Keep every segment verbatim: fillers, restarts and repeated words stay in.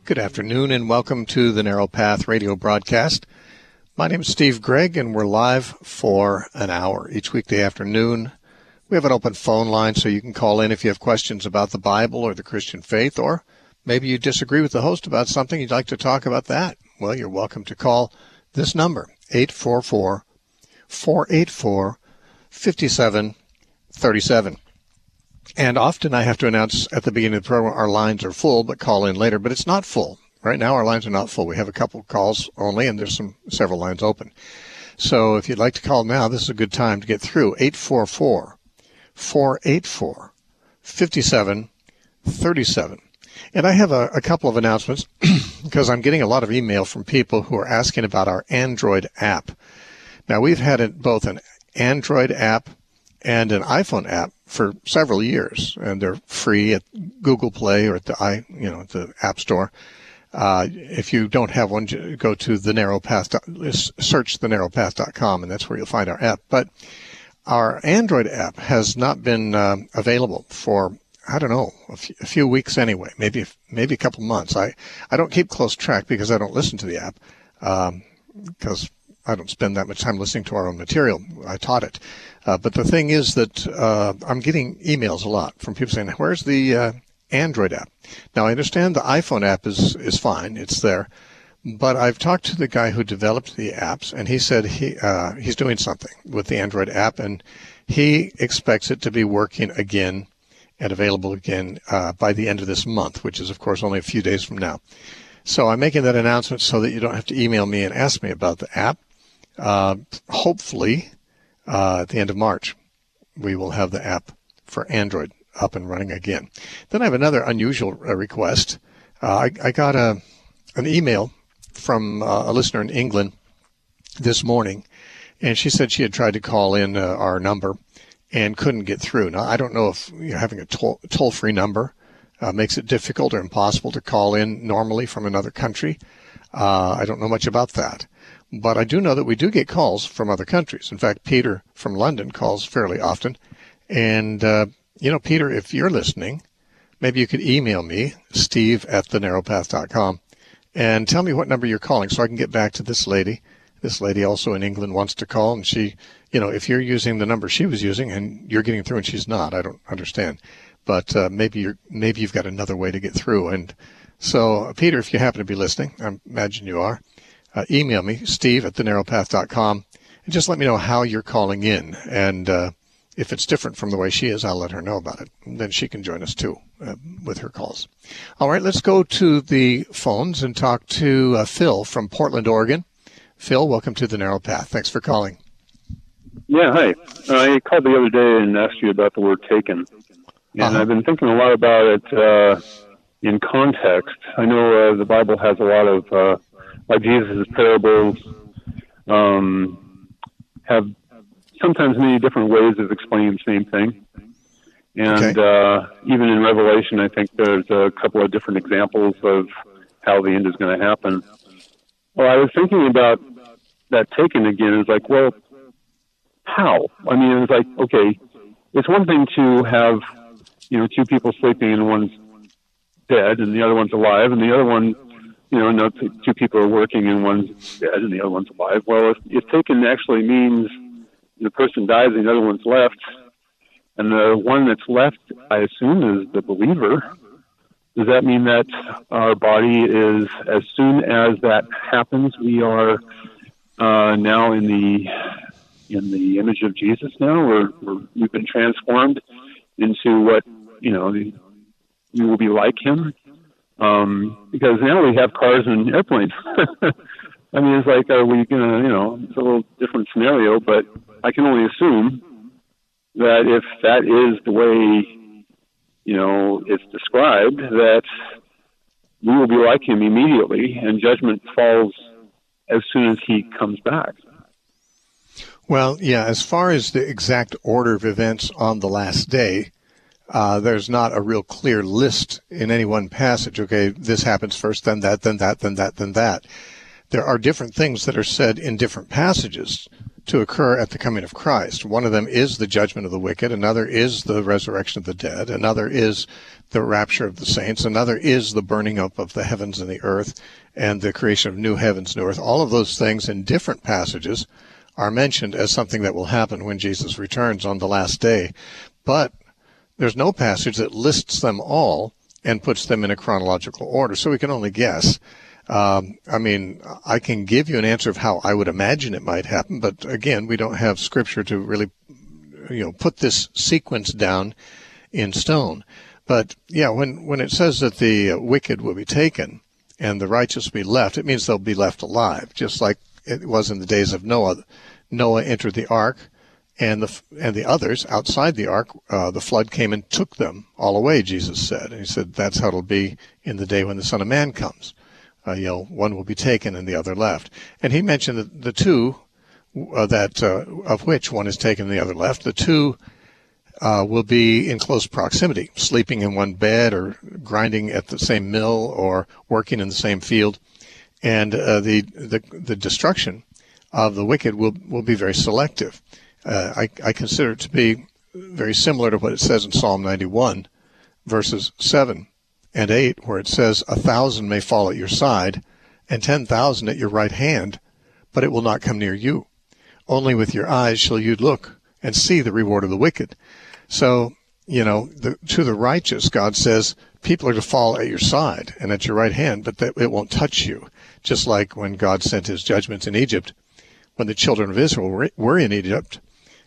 Good afternoon and welcome to the Narrow Path radio broadcast. My name is Steve Gregg and we're live for an hour each weekday afternoon. We have an open phone line so you can call in if you have questions about the Bible or the Christian faith, or maybe you disagree with the host about something, you'd like to talk about that. Well, you're welcome to call this number, eight four four, four eight four, five seven three seven. And often I have to announce at the beginning of the program our lines are full, but call in later. But it's not full. Right now our lines are not full. We have a couple of calls only, and there's some several lines open. So if you'd like to call now, this is a good time to get through. eight four four, four eight four, five seven three seven. And I have a, a couple of announcements because I'm getting a lot of email from people who are asking about our Android app. Now, we've had it, both an Android app and an iPhone app for several years, and they're free at Google Play or at the i, you know, at the App Store. Uh, if you don't have one, go to the Narrow Path, search the narrow path dot com, and that's where you'll find our app. But our Android app has not been uh, available for, I don't know, a few, a few weeks anyway, maybe maybe a couple months. I, I don't keep close track because I don't listen to the app, um, because I don't spend that much time listening to our own material. I taught it. Uh, but the thing is that uh, I'm getting emails a lot from people saying, where's the uh, Android app? Now, I understand the iPhone app is, is fine. It's there. But I've talked to the guy who developed the apps, and he said he uh, he's doing something with the Android app, and he expects it to be working again and available again uh, by the end of this month, which is, of course, only a few days from now. So I'm making that announcement so that you don't have to email me and ask me about the app. Uh, hopefully, uh, at the end of March, we will have the app for Android up and running again. Then I have another unusual uh, request. Uh, I, I got a an email from uh, a listener in England this morning, and she said she had tried to call in uh, our number and couldn't get through. Now, I don't know if you know, having a toll, toll-free number uh, makes it difficult or impossible to call in normally from another country. Uh, I don't know much about that. But I do know that we do get calls from other countries. In fact, Peter from London calls fairly often. And, uh, you know, Peter, if you're listening, maybe you could email me, steve at the narrow path dot com, and tell me what number you're calling so I can get back to this lady. This lady also in England wants to call, and she, you know, if you're using the number she was using and you're getting through and she's not, I don't understand. But uh, maybe you're, maybe you've got another way to get through. And so, Peter, if you happen to be listening, I imagine you are, Uh, email me, steve at the narrow path dot com, and just let me know how you're calling in. And uh, if it's different from the way she is, I'll let her know about it. And then she can join us, too, uh, with her calls. All right, let's go to the phones and talk to uh, Phil from Portland, Oregon. Phil, welcome to the Narrow Path. Thanks for calling. Yeah, hi. I called the other day and asked you about the word taken. And uh-huh. I've been thinking a lot about it uh, in context. I know uh, the Bible has a lot of... Uh, Like Jesus' parables um, have sometimes many different ways of explaining the same thing. And okay. uh, even in Revelation, I think there's a couple of different examples of how the end is going to happen. Well, I was thinking about that taken again. It's like, well, how? I mean, it's like, okay, it's one thing to have, you know, two people sleeping and one's dead and the other one's alive, and the other one, you know, no, two, two people are working and one's dead and the other one's alive. Well, if, if taken actually means the person dies and the other one's left, and the one that's left, I assume, is the believer, does that mean that our body is, as soon as that happens, we are uh, now in the in the image of Jesus now? We're, we're, we've been transformed into what, you know, we will be like him? Um, because now we have cars and airplanes. I mean, it's like, are we going to, you know, it's a little different scenario, but I can only assume that if that is the way, you know, it's described, that we will be like him immediately and judgment falls as soon as he comes back. Well, yeah, as far as the exact order of events on the last day, Uh, there's not a real clear list in any one passage. Okay, this happens first, then that, then that, then that, then that. There are different things that are said in different passages to occur at the coming of Christ. One of them is the judgment of the wicked. Another is the resurrection of the dead. Another is the rapture of the saints. Another is the burning up of the heavens and the earth and the creation of new heavens and earth. All of those things in different passages are mentioned as something that will happen when Jesus returns on the last day. But there's no passage that lists them all and puts them in a chronological order, so we can only guess. Um, I mean, I can give you an answer of how I would imagine it might happen, but again, we don't have Scripture to really, you know, put this sequence down in stone. But yeah, when, when it says that the wicked will be taken and the righteous will be left, it means they'll be left alive, just like it was in the days of Noah. Noah entered the ark, and the and the others outside the ark, uh, the flood came and took them all away, Jesus said. And he said that's how it'll be in the day when the Son of Man comes. Uh, you know, one will be taken and the other left. And he mentioned that the two, uh, that uh, of which one is taken and the other left, the two uh, will be in close proximity, sleeping in one bed or grinding at the same mill or working in the same field. And uh, the, the the destruction of the wicked will, will be very selective. Uh, I, I consider it to be very similar to what it says in Psalm ninety-one, verses seven and eight, where it says, a thousand may fall at your side and ten thousand at your right hand, but it will not come near you. Only with your eyes shall you look and see the reward of the wicked. So, you know, the, to the righteous, God says, people are to fall at your side and at your right hand, but that it won't touch you. Just like when God sent his judgments in Egypt, when the children of Israel were, were in Egypt,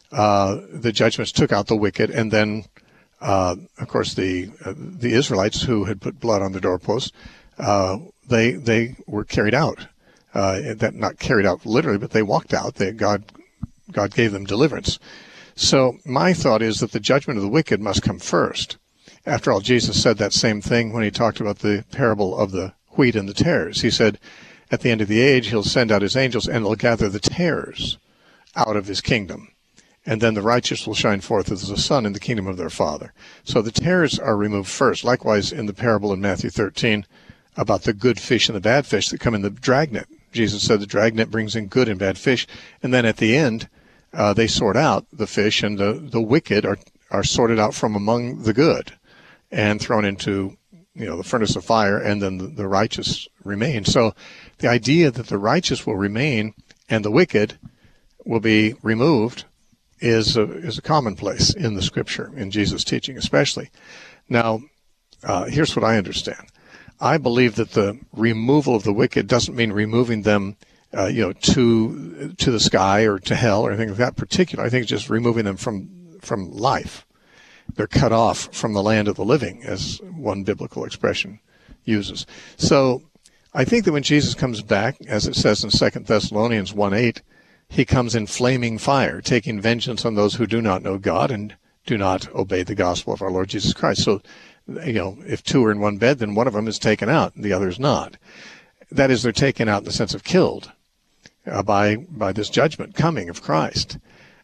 uh, the judgments took out the wicked, and then Uh, of course, the uh, the Israelites who had put blood on the doorposts, uh, they they were carried out. Uh, that not carried out literally, but they walked out. They, God God gave them deliverance. So my thought is that the judgment of the wicked must come first. After all, Jesus said that same thing when he talked about the parable of the wheat and the tares. He said, at the end of the age, he'll send out his angels, and they'll gather the tares out of his kingdom. And then the righteous will shine forth as the sun in the kingdom of their Father. So the tares are removed first. Likewise, in the parable in Matthew thirteen about the good fish and the bad fish that come in the dragnet. Jesus said the dragnet brings in good and bad fish. And then at the end, uh, they sort out the fish, and the, the wicked are, are sorted out from among the good and thrown into, you know, the furnace of fire, and then the, the righteous remain. So the idea that the righteous will remain and the wicked will be removed is a, is a commonplace in the Scripture, in Jesus' teaching especially. Now, uh, here's what I understand. I believe that the removal of the wicked doesn't mean removing them, uh, you know, to to the sky or to hell or anything like that particular. I think it's just removing them from from life. They're cut off from the land of the living, as one biblical expression uses. So I think that when Jesus comes back, as it says in Second Thessalonians one eight, he comes in flaming fire, taking vengeance on those who do not know God and do not obey the gospel of our Lord Jesus Christ. So, you know, if two are in one bed, then one of them is taken out, the other is not. That is, they're taken out in the sense of killed uh, by by this judgment coming of Christ.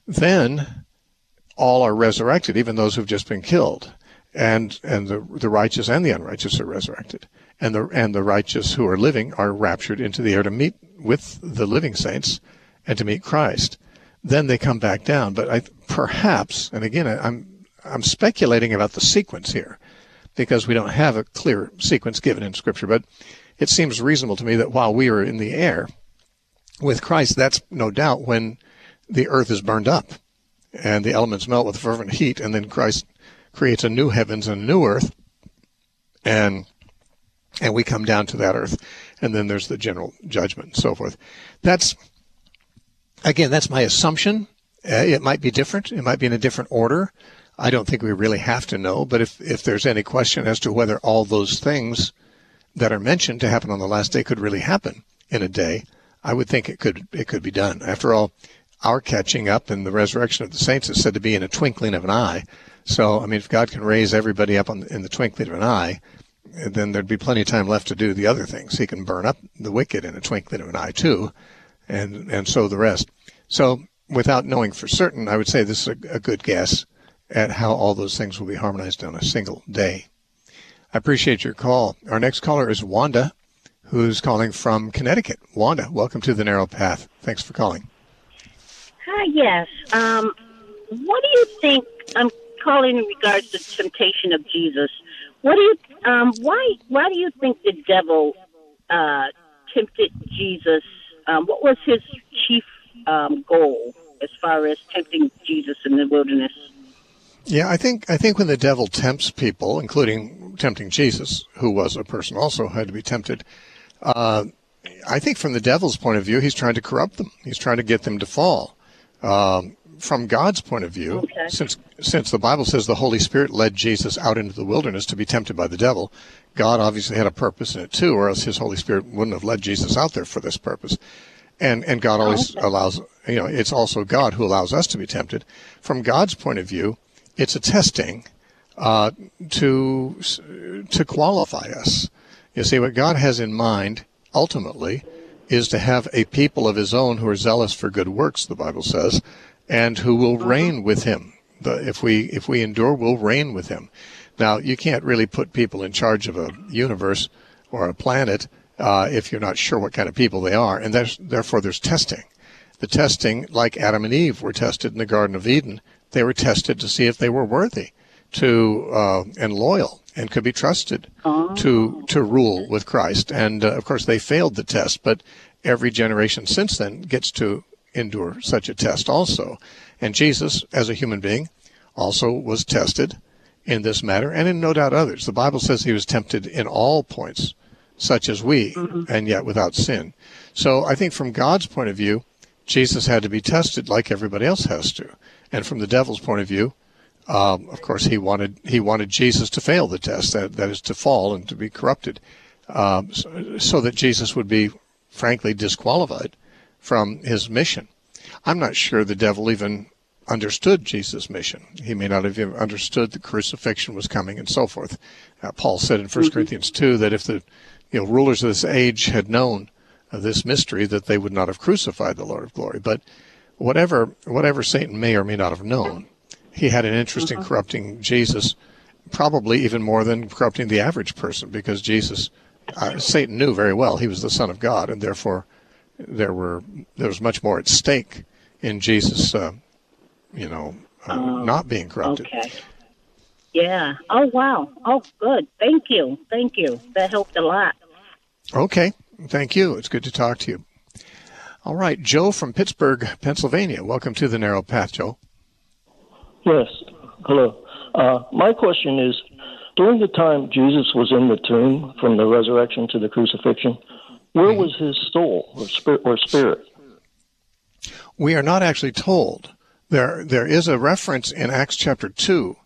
Then all are resurrected, even those who've just been killed, and and the the righteous and the unrighteous are resurrected, and the and the righteous who are living are raptured into the air to meet with the living saints and to meet Christ. Then they come back down. But I, perhaps, and again, I, I'm I'm speculating about the sequence here, because we don't have a clear sequence given in Scripture. But it seems reasonable to me that while we are in the air with Christ, that's no doubt when the earth is burned up and the elements melt with fervent heat, and then Christ creates a new heavens and a new earth, and and we come down to that earth, and then there's the general judgment and so forth. That's Again, that's my assumption. Uh, it might be different. It might be in a different order. I don't think we really have to know. But if, if there's any question as to whether all those things that are mentioned to happen on the last day could really happen in a day, I would think it could it could be done. After all, our catching up and the resurrection of the saints is said to be in a twinkling of an eye. So, I mean, if God can raise everybody up on, in the twinkling of an eye, then there'd be plenty of time left to do the other things. He can burn up the wicked in a twinkling of an eye, too, and and so the rest. So without knowing for certain, I would say this is a, a good guess at how all those things will be harmonized on a single day. I appreciate your call. Our next caller is Wanda, who's calling from Connecticut. Wanda, welcome to the Narrow Path. Thanks for calling. Uh, yes. Um, what do you think? I'm calling in regards to the temptation of Jesus. What do you? Um, why? Why do you think the devil uh, tempted Jesus? Um, what was his chief um, goal as far as tempting Jesus in the wilderness? Yeah, I think I think when the devil tempts people, including tempting Jesus, who was a person also had to be tempted. Uh, I think from the devil's point of view, he's trying to corrupt them. He's trying to get them to fall. Um, from God's point of view, okay. since since the Bible says the Holy Spirit led Jesus out into the wilderness to be tempted by the devil, God obviously had a purpose in it too, or else his Holy Spirit wouldn't have led Jesus out there for this purpose. And and God always okay. allows, you know, it's also God who allows us to be tempted. From God's point of view, it's a testing uh, to to qualify us. You see, what God has in mind ultimately is to have a people of his own who are zealous for good works, the Bible says, and who will reign with him. The, if we if we endure, we'll reign with him. Now, you can't really put people in charge of a universe or a planet uh, if you're not sure what kind of people they are, and there's, therefore there's testing. The testing, like Adam and Eve were tested in the Garden of Eden, they were tested to see if they were worthy to uh, and loyal and could be trusted oh. to to rule with Christ. And, uh, of course, they failed the test, but every generation since then gets to endure such a test also. And Jesus, as a human being, also was tested in this matter, and in no doubt others. The Bible says he was tempted in all points, such as we, mm-hmm. and yet without sin. So I think from God's point of view, Jesus had to be tested like everybody else has to. And from the devil's point of view, um, of course, he wanted he wanted Jesus to fail the test, that, that is to fall and to be corrupted, um, so, so that Jesus would be, frankly, disqualified from his mission. I'm not sure the devil even understood Jesus' mission. He may not have even understood the crucifixion was coming and so forth. Uh, Paul said in First mm-hmm. Corinthians two that if the you know rulers of this age had known uh, this mystery, that they would not have crucified the Lord of glory. But whatever whatever Satan may or may not have known, he had an interest mm-hmm. in corrupting Jesus, probably even more than corrupting the average person, because Jesus, uh, Satan knew very well he was the Son of God, and therefore there were there was much more at stake in Jesus, uh, you know, uh, oh, not being corrupted. Okay. Yeah. Oh, wow. Oh, good. Thank you. Thank you. That helped a lot. Okay. Thank you. It's good to talk to you. All right. Joe from Pittsburgh, Pennsylvania. Welcome to the Narrow Path, Joe. Yes. Hello. Uh, my question is, during the time Jesus was in the tomb, from the resurrection to the crucifixion, where mm-hmm. was his soul or spirit? Or spirit? We are not actually told. There, there is a reference in Acts chapter two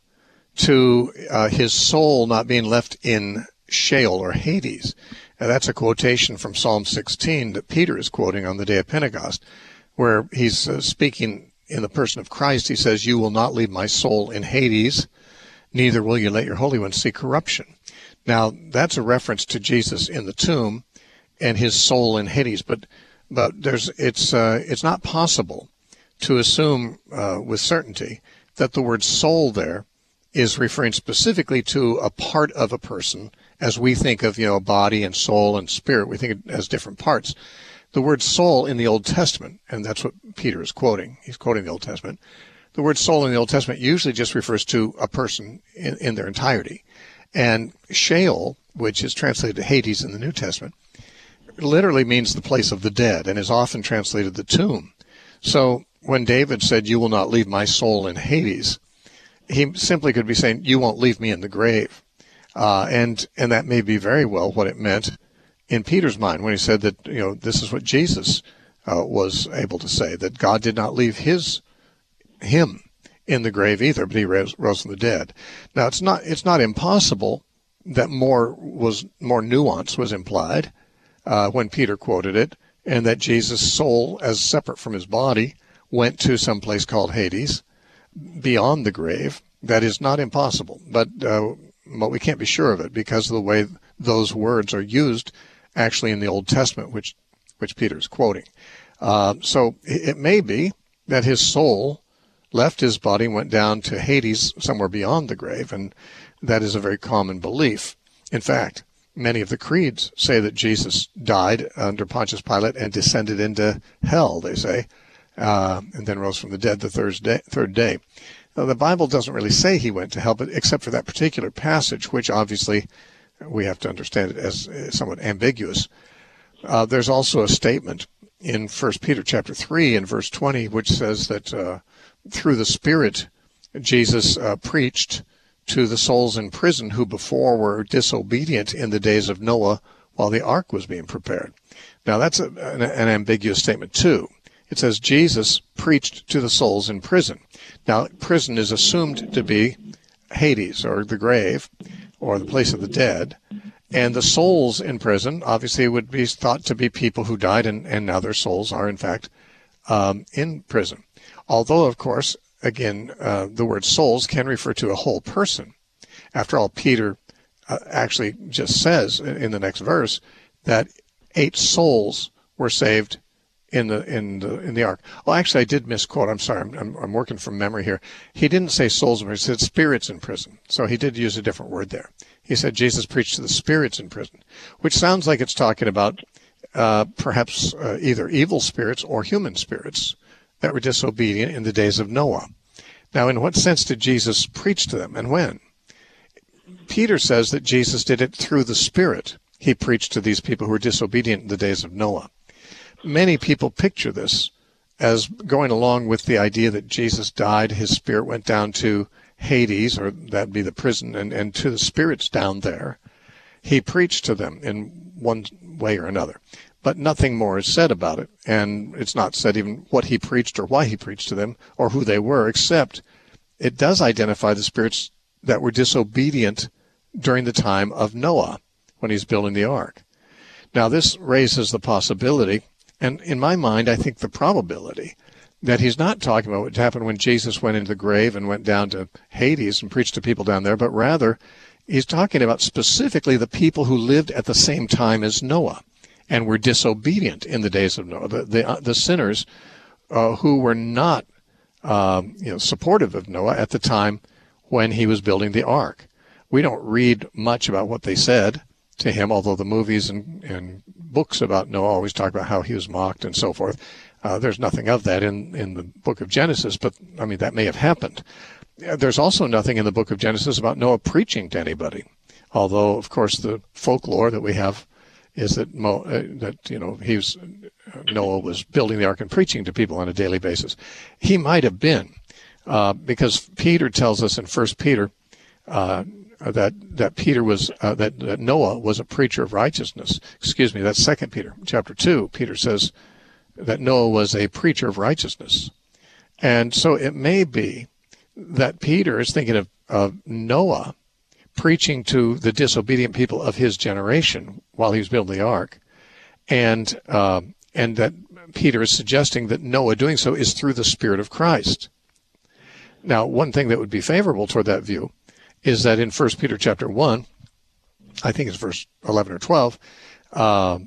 to uh, his soul not being left in Sheol or Hades. And that's a quotation from Psalm sixteen that Peter is quoting on the day of Pentecost, where he's uh, speaking in the person of Christ. He says, "You will not leave my soul in Hades, neither will you let your Holy One see corruption." Now, that's a reference to Jesus in the tomb and his soul in Hades, but but there's it's uh, it's not possible to assume uh, with certainty that the word soul there is referring specifically to a part of a person, as we think of, you know, body and soul and spirit. We think it as different parts. The word soul in the Old Testament, and that's what Peter is quoting. He's quoting the Old Testament. The word soul in the Old Testament usually just refers to a person in, in their entirety. And Sheol, which is translated to Hades in the New Testament, literally means the place of the dead and is often translated the tomb. So when David said, "You will not leave my soul in Hades," he simply could be saying, "You won't leave me in the grave." Uh, and and that may be very well what it meant in Peter's mind when he said that, you know, this is what Jesus uh, was able to say, that God did not leave his him in the grave either, but he rose, rose from the dead. Now, it's not it's not impossible that more was more nuance was implied uh, when Peter quoted it, and that Jesus' soul, as separate from his body, went to some place called Hades, beyond the grave. That is not impossible, but uh, but we can't be sure of it because of the way those words are used actually in the Old Testament, which which Peter is quoting. Uh, so it may be that his soul left his body and went down to Hades, somewhere beyond the grave, and that is a very common belief. In fact, many of the creeds say that Jesus died under Pontius Pilate and descended into hell, they say, uh, and then rose from the dead the third day. Third day. Now, the Bible doesn't really say he went to hell, but except for that particular passage, which obviously we have to understand it as somewhat ambiguous. Uh, there's also a statement in First Peter chapter three and verse twenty, which says that uh, through the Spirit, Jesus uh, preached to the souls in prison who before were disobedient in the days of Noah while the ark was being prepared. Now, that's a, an, an ambiguous statement, too. It says Jesus preached to the souls in prison. Now, prison is assumed to be Hades, or the grave, or the place of the dead. And the souls in prison, obviously, would be thought to be people who died, and, and now their souls are, in fact, um, in prison. Although, of course, again, uh, the word souls can refer to a whole person. After all, Peter uh, actually just says in the next verse that eight souls were saved in the in the in the ark. Well, actually, I did misquote. I'm sorry. I'm, I'm, I'm working from memory here. He didn't say souls in prison. He said spirits in prison. So he did use a different word there. He said Jesus preached to the spirits in prison, which sounds like it's talking about uh, perhaps uh, either evil spirits or human spirits that were disobedient in the days of Noah. Now, in what sense did Jesus preach to them, and when? Peter says that Jesus did it through the Spirit. He preached to these people who were disobedient in the days of Noah. Many people picture this as going along with the idea that Jesus died, his spirit went down to Hades, or that'd be the prison, and, and to the spirits down there. He preached to them in one way or another. But nothing more is said about it, and it's not said even what he preached or why he preached to them or who they were, except it does identify the spirits that were disobedient during the time of Noah when he's building the ark. Now, this raises the possibility, and in my mind, I think the probability, that he's not talking about what happened when Jesus went into the grave and went down to Hades and preached to people down there, but rather he's talking about specifically the people who lived at the same time as Noah and were disobedient in the days of Noah, the the, uh, the sinners uh, who were not um, you know, supportive of Noah at the time when he was building the ark. We don't read much about what they said to him, although the movies and, and books about Noah always talk about how he was mocked and so forth. Uh, there's nothing of that in, in the book of Genesis, but, I mean, that may have happened. There's also nothing in the book of Genesis about Noah preaching to anybody, although, of course, the folklore that we have is that, Mo, uh, that you know, he was, uh, Noah was building the ark and preaching to people on a daily basis. He might have been, uh, because Peter tells us in First Peter uh, that that Peter was uh, that, that Noah was a preacher of righteousness. Excuse me, that's Second Peter chapter two. Peter says that Noah was a preacher of righteousness, and so it may be that Peter is thinking of, of Noah preaching to the disobedient people of his generation while he was building the ark, and uh, and that Peter is suggesting that Noah doing so is through the Spirit of Christ. Now, one thing that would be favorable toward that view is that in First Peter chapter one, I think it's verse eleven or twelve, uh,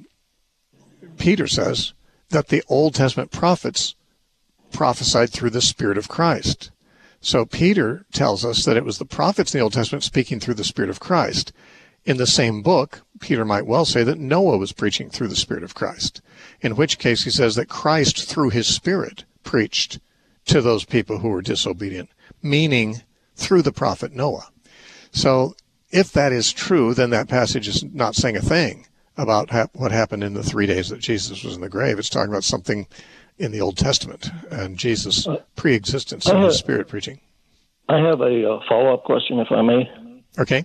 Peter says that the Old Testament prophets prophesied through the Spirit of Christ. So Peter tells us that it was the prophets in the Old Testament speaking through the Spirit of Christ. In the same book, Peter might well say that Noah was preaching through the Spirit of Christ, in which case he says that Christ, through his Spirit, preached to those people who were disobedient, meaning through the prophet Noah. So if that is true, then that passage is not saying a thing about ha- what happened in the three days that Jesus was in the grave. It's talking about something in the Old Testament and Jesus' pre-existence and his Spirit preaching. I have a uh, follow-up question, if I may. Okay.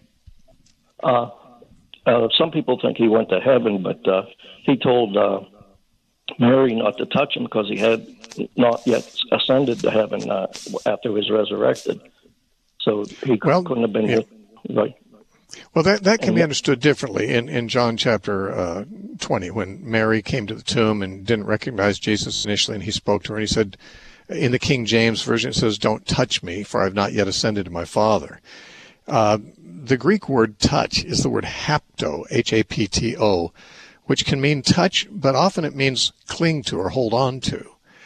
Uh, uh, some people think he went to heaven, but uh, he told uh, Mary not to touch him because he had not yet ascended to heaven uh, after he was resurrected. So he well, couldn't have been yeah. right. Well, that, that can and, be understood differently in, in John chapter uh, twenty, when Mary came to the tomb and didn't recognize Jesus initially, and he spoke to her, and he said, in the King James Version, it says, "Don't touch me, for I have not yet ascended to my Father." Uh, the Greek word touch is the word hapto, H A P T O, which can mean touch, but often it means cling to or hold on to.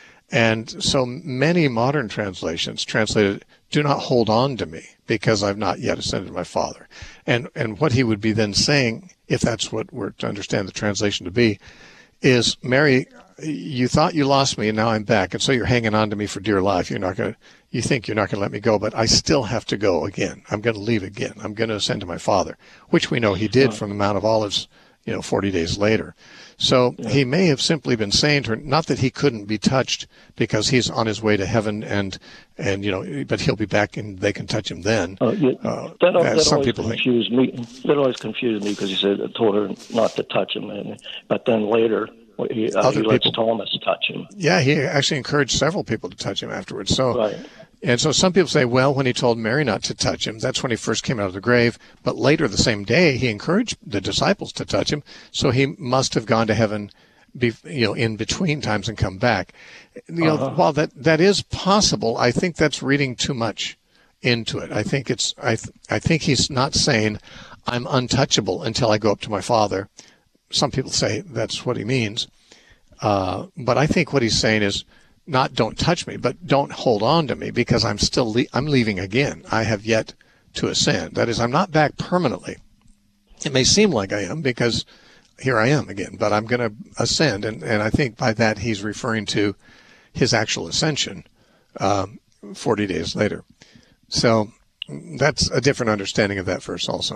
And so many modern translations translated, "Do not hold on to me, because I've not yet ascended to my Father." And and what he would be then saying, if that's what we're to understand the translation to be, is Mary you thought you lost me and now I'm back. And so you're hanging on to me for dear life. You're not going to, you think you're not going to let me go, but I still have to go again. I'm going to leave again. I'm going to ascend to my Father, which we know he did from the Mount of Olives, you know, forty days later. So yeah. he may have simply been saying to her, not that he couldn't be touched because he's on his way to heaven and, and, you know, but he'll be back and they can touch him then. Uh, yeah. uh, that that some always people confused think. me. That always confused me because he said, I told her not to touch him. And, but then later, he, uh, he lets people. Thomas touch him. Yeah, he actually encouraged several people to touch him afterwards. So, right. And so some people say, well, when he told Mary not to touch him, that's when he first came out of the grave. But later the same day, he encouraged the disciples to touch him. So he must have gone to heaven, be, you know, in between times and come back. You know, uh-huh. while that, that is possible, I think that's reading too much into it. I think it's, I, th- I think he's not saying I'm untouchable until I go up to my Father. Some people say that's what he means. Uh, but I think what he's saying is, not don't touch me, but don't hold on to me because I'm still le- I'm leaving again. I have yet to ascend. That is, I'm not back permanently. It may seem like I am because here I am again, but I'm going to ascend. And, and I think by that he's referring to his actual ascension um, forty days later. So that's a different understanding of that verse also.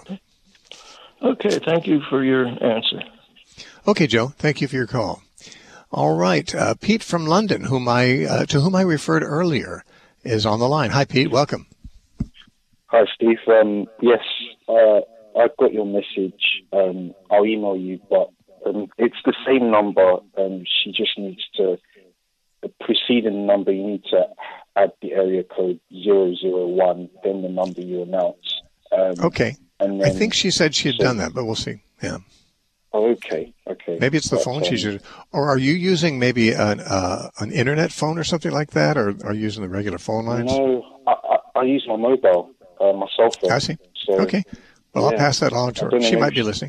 Okay, thank you for your answer. Okay, Joe, thank you for your call. All right. Uh, Pete from London, whom I uh, to whom I referred earlier, is on the line. Hi, Pete. Welcome. Hi, Steve. Um, yes, uh, I've got your message. Um, I'll email you, but um, it's the same number. Um, she just needs to, the preceding number, you need to add the area code zero zero one, then the number you announce. Um, okay. And then, I think she said she had so, done that, but we'll see. Yeah. Oh, okay, okay. Maybe it's the but, phone um, she's using. Or are you using maybe an uh, an internet phone or something like that, or are you using the regular phone lines? No, I, I, I use my mobile, uh, my cell phone. I see. So, okay. Well, yeah, I'll pass that on to her. She might be listening.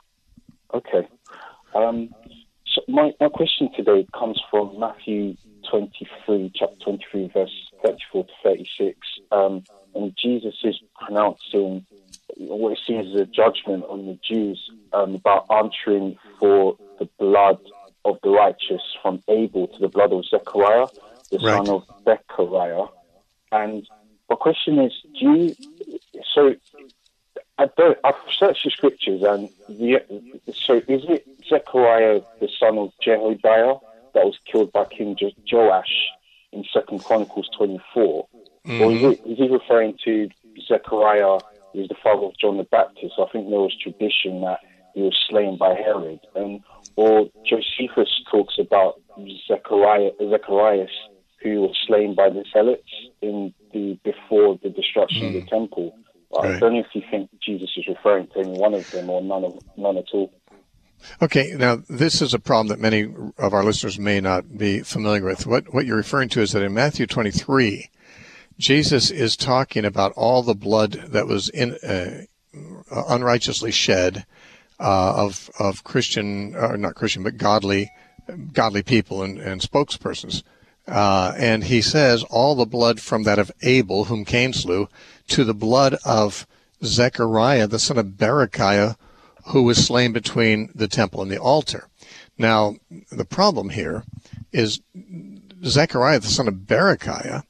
Okay. Um, so my, my question today comes from Matthew twenty-three, chapter twenty-three, verse thirty-four to thirty-six. Um, and Jesus is pronouncing what it seems as a judgment on the Jews um, about answering for the blood of the righteous from Abel to the blood of Zechariah, the right. son of Bechariah. And my question is, do you, so I don't, I've searched the scriptures, and the, so is it Zechariah, the son of Jehoiada, that was killed by King jo- Joash in Second Chronicles twenty-four? Mm-hmm. Or is, it, is he referring to Zechariah, who was the father of John the Baptist? I think there was tradition that he was slain by Herod. And, or Josephus talks about Zechariah, Zacharias, who was slain by the Zealots in the before the destruction mm. of the temple. Right. I don't know if you think Jesus is referring to any one of them or none of none at all. Okay, now this is a problem that many of our listeners may not be familiar with. What what you're referring to is that in Matthew twenty-three, Jesus is talking about all the blood that was in uh, unrighteously shed uh, of of Christian, or not Christian, but godly godly people and, and spokespersons. Uh, and he says all the blood from that of Abel, whom Cain slew, to the blood of Zechariah, the son of Berechiah, who was slain between the temple and the altar. Now, the problem here is Zechariah, the son of Berechiah,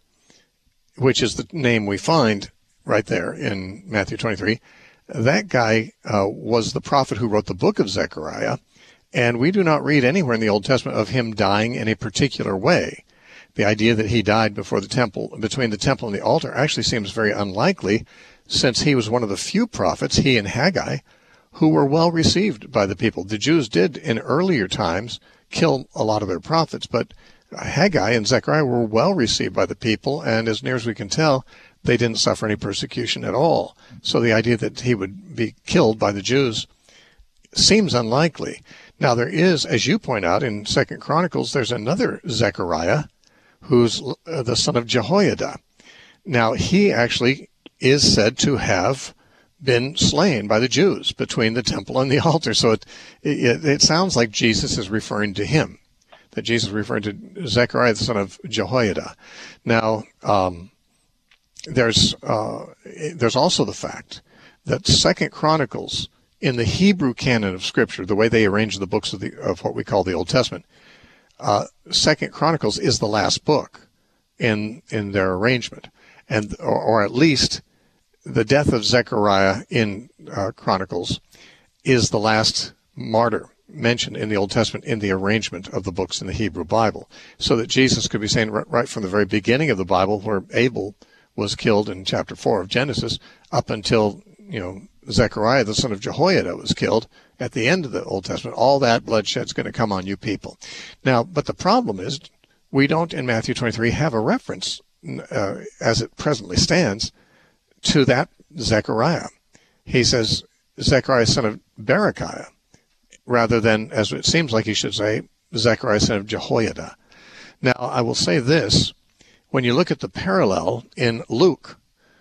which is the name we find right there in Matthew twenty-three, that guy uh, was the prophet who wrote the book of Zechariah, and we do not read anywhere in the Old Testament of him dying in a particular way. The idea that he died before the temple, between the temple and the altar, actually seems very unlikely, since he was one of the few prophets, he and Haggai, who were well received by the people. The Jews did, in earlier times, kill a lot of their prophets, but Haggai and Zechariah were well received by the people, and as near as we can tell, they didn't suffer any persecution at all. So the idea that he would be killed by the Jews seems unlikely. Now, there is, as you point out, in Second Chronicles, there's another Zechariah, who's the son of Jehoiada. Now, he actually is said to have been slain by the Jews between the temple and the altar. So it, it, it sounds like Jesus is referring to him, that Jesus is referring to Zechariah, the son of Jehoiada. Now, um, there's uh, there's also the fact that Second Chronicles, in the Hebrew canon of Scripture, the way they arrange the books of the of what we call the Old Testament, uh, Second Chronicles is the last book in in their arrangement, and or, or at least the death of Zechariah in uh, Chronicles is the last martyr mentioned in the Old Testament in the arrangement of the books in the Hebrew Bible, so that Jesus could be saying right, right from the very beginning of the Bible, where Abel was killed in chapter four of Genesis, up until, you know, Zechariah, the son of Jehoiada, was killed at the end of the Old Testament, all that bloodshed's going to come on you people. Now, but the problem is, we don't in Matthew twenty-three have a reference, uh, as it presently stands, to that Zechariah. He says Zechariah, son of Berechiah, rather than, as it seems like he should say, Zechariah, son of Jehoiada. Now, I will say this. When you look at the parallel in Luke,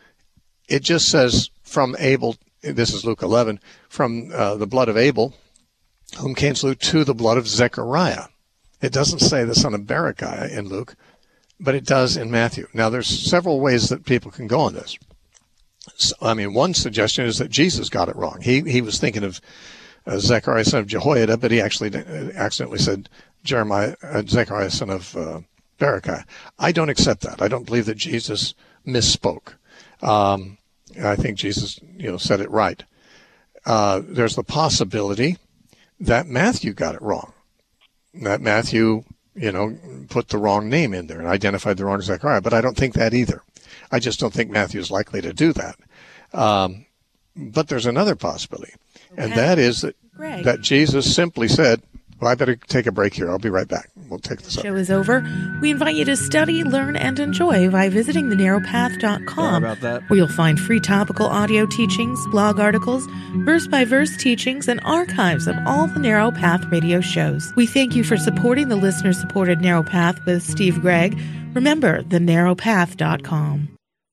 it just says from Abel, this is Luke eleven, from uh, the blood of Abel, whom Cain slew, to the blood of Zechariah. It doesn't say the son of Berechiah in Luke, but it does in Matthew. Now, there's several ways that people can go on this. So, I mean, one suggestion is that Jesus got it wrong. He he was thinking of uh, Zechariah, son of Jehoiada, but he actually accidentally said Jeremiah, uh, Zechariah, son of uh, Berechiah. I don't accept that. I don't believe that Jesus misspoke. Um, I think Jesus, you know, said it right. Uh, there's the possibility that Matthew got it wrong. That Matthew, you know, put the wrong name in there and identified the wrong Zechariah. But I don't think that either. I just don't think Matthew is likely to do that. Um, but there's another possibility, okay. And that is that, that Jesus simply said, well, I better take a break here. I'll be right back. We'll take this up. The show is over. We invite you to study, learn, and enjoy by visiting the narrow path dot com, where you'll find free topical audio teachings, blog articles, verse-by-verse teachings, and archives of all the Narrow Path radio shows. We thank you for supporting the listener-supported Narrow Path with Steve Gregg. Remember, the narrow path dot com.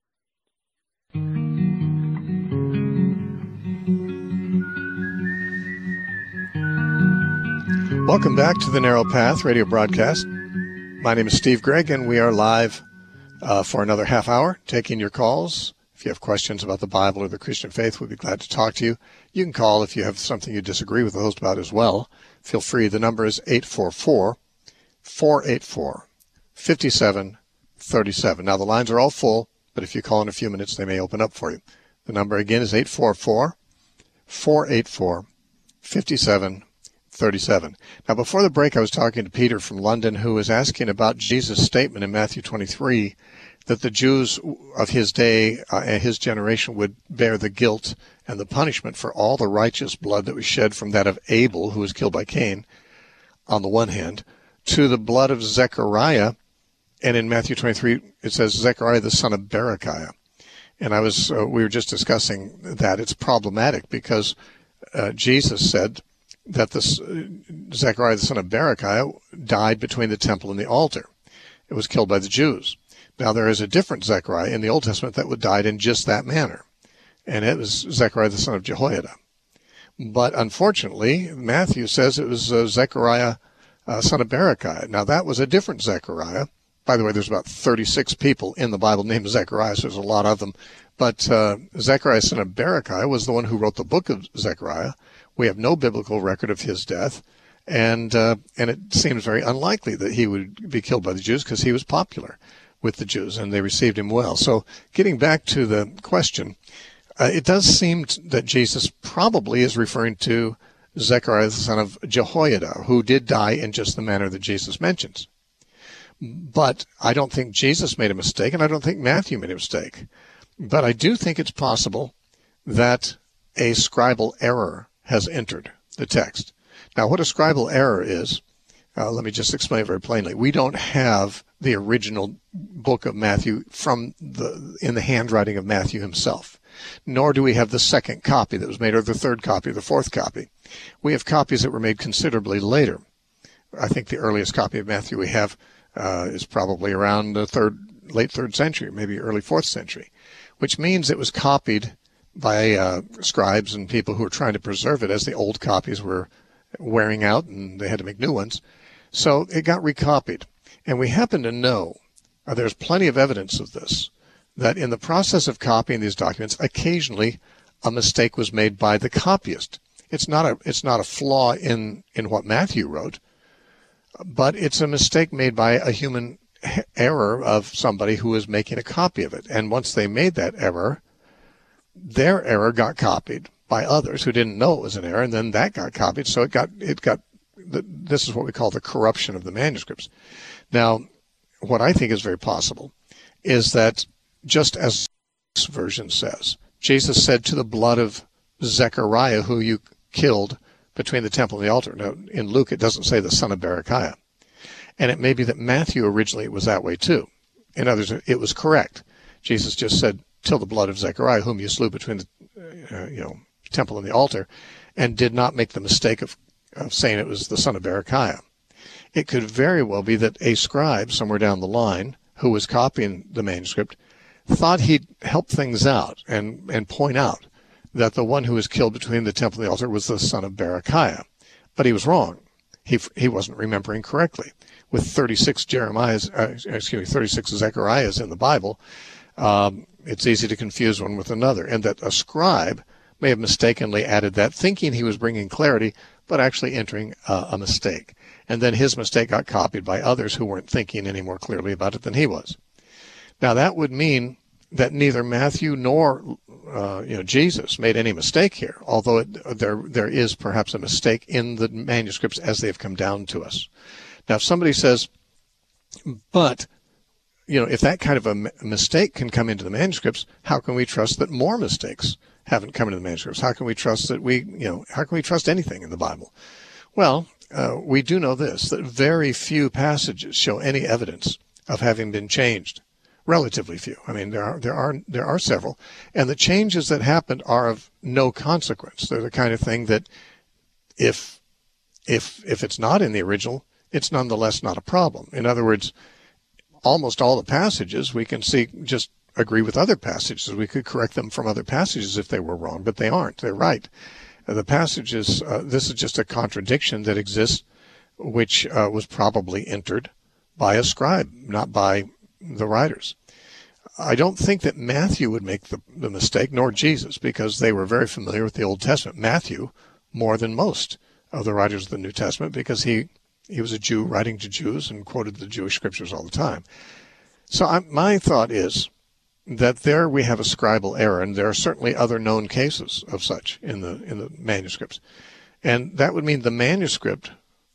Welcome back to the Narrow Path radio broadcast. My name is Steve Gregg, and we are live uh, for another half hour, taking your calls. If you have questions about the Bible or the Christian faith, we'd be glad to talk to you. You can call if you have something you disagree with the host about as well. Feel free. The number is eight four four, four eight four, five seven three seven. Now, the lines are all full, but if you call in a few minutes, they may open up for you. The number again is eight four four, four eight four, five seven thirty-seven. Now, before the break, I was talking to Peter from London, who was asking about Jesus' statement in Matthew twenty-three that the Jews of his day uh, and his generation would bear the guilt and the punishment for all the righteous blood that was shed from that of Abel, who was killed by Cain, on the one hand, to the blood of Zechariah. And in Matthew twenty-three, it says Zechariah, the son of Berechiah. And I was, uh, we were just discussing that it's problematic because uh, Jesus said that this uh, Zechariah, the son of Berechiah, died between the temple and the altar. It was killed by the Jews. Now, there is a different Zechariah in the Old Testament that would died in just that manner, and it was Zechariah, the son of Jehoiada. But unfortunately, Matthew says it was uh, Zechariah, uh, son of Berechiah. Now, that was a different Zechariah. By the way, there's about thirty-six people in the Bible named Zechariah, so there's a lot of them. But uh, Zechariah, son of Berechiah, was the one who wrote the book of Zechariah. We have no biblical record of his death, and uh, and it seems very unlikely that he would be killed by the Jews because he was popular with the Jews, and they received him well. So getting back to the question, uh, it does seem that Jesus probably is referring to Zechariah, the son of Jehoiada, who did die in just the manner that Jesus mentions. But I don't think Jesus made a mistake, and I don't think Matthew made a mistake. But I do think it's possible that a scribal error has entered the text. Now, what a scribal error is, uh, let me just explain very plainly. We don't have the original book of Matthew from the in the handwriting of Matthew himself, nor do we have the second copy that was made, or the third copy, or the fourth copy. We have copies that were made considerably later. I think the earliest copy of Matthew we have uh, is probably around the third, late third century, maybe early fourth century, which means it was copied by uh, scribes and people who were trying to preserve it as the old copies were wearing out and they had to make new ones. So it got recopied. And we happen to know, uh, there's plenty of evidence of this, that in the process of copying these documents, occasionally a mistake was made by the copyist. It's not a, it's not a flaw in, in what Matthew wrote. but it's a mistake made by a human error of somebody who was making a copy of it. And once they made that error, their error got copied by others who didn't know it was an error, and then that got copied. So it got, it got, this is what we call the corruption of the manuscripts. Now, what I think is very possible is that just as this version says, Jesus said to the blood of Zechariah, who you killed between the temple and the altar. Now, in Luke, it doesn't say the son of Berechiah. And it may be that Matthew originally it was that way too. In others, it was correct. Jesus just said, till the blood of Zechariah, whom you slew between the uh, you know, temple and the altar, and did not make the mistake of, of saying it was the son of Berechiah. It could very well be that a scribe somewhere down the line who was copying the manuscript thought he'd help things out and, and point out that the one who was killed between the temple and the altar was the son of Berechiah. But he was wrong. He he wasn't remembering correctly. With thirty-six Jeremiahs, uh, excuse me, thirty-six Zechariahs in the Bible, um, it's easy to confuse one with another. And that a scribe may have mistakenly added that, thinking he was bringing clarity, but actually entering uh, a mistake. And then his mistake got copied by others who weren't thinking any more clearly about it than he was. Now that would mean that neither Matthew nor uh, you know Jesus made any mistake here, although it, there there is perhaps a mistake in the manuscripts as they've come down to us. Now, if somebody says, but you know, if that kind of a m- mistake can come into the manuscripts, how can we trust that more mistakes haven't come into the manuscripts? How can we trust that we you know how can we trust anything in the Bible? Well, uh, we do know this, that very few passages show any evidence of having been changed. Relatively few. I mean, there are there are there are several, and the changes that happened are of no consequence. They're the kind of thing that, if if if it's not in the original, it's nonetheless not a problem. In other words, almost all the passages we can see just agree with other passages. We could correct them from other passages if they were wrong, but they aren't. They're right. The passages. Uh, this is just a contradiction that exists, which uh, was probably entered by a scribe, not by the writers. I don't think that Matthew would make the, the mistake, nor Jesus, because they were very familiar with the Old Testament. Matthew, more than most of the writers of the New Testament, because he, he was a Jew writing to Jews and quoted the Jewish scriptures all the time. So I, my thought is that there we have a scribal error, and there are certainly other known cases of such in the in the manuscripts. And that would mean the manuscript,